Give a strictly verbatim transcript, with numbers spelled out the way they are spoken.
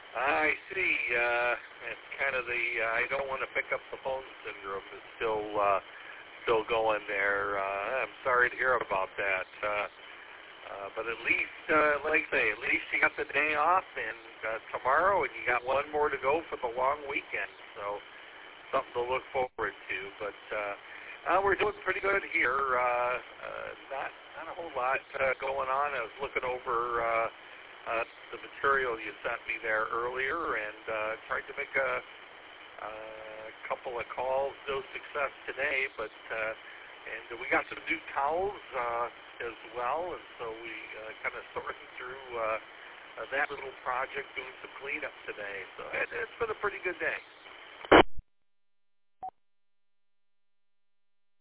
I see. Uh, it's kind of the uh, I don't want to pick up the phone syndrome is still uh, still going there. Uh, I'm sorry to hear about that. Uh, uh, but at least, uh, like I say, at least you got the day off and uh, tomorrow, and you got one more to go for the long weekend. So something to look forward to. But uh, uh, we're doing pretty good here. Uh, uh, not not a whole lot uh, going on. I was looking over. Uh, Uh, the material you sent me there earlier, and uh, tried to make a, a couple of calls. No success today, but uh, and we got some new towels uh, as well, and so we uh, kind of sorting through uh, uh, that little project, doing some cleanup today. So it, it's been a pretty good day.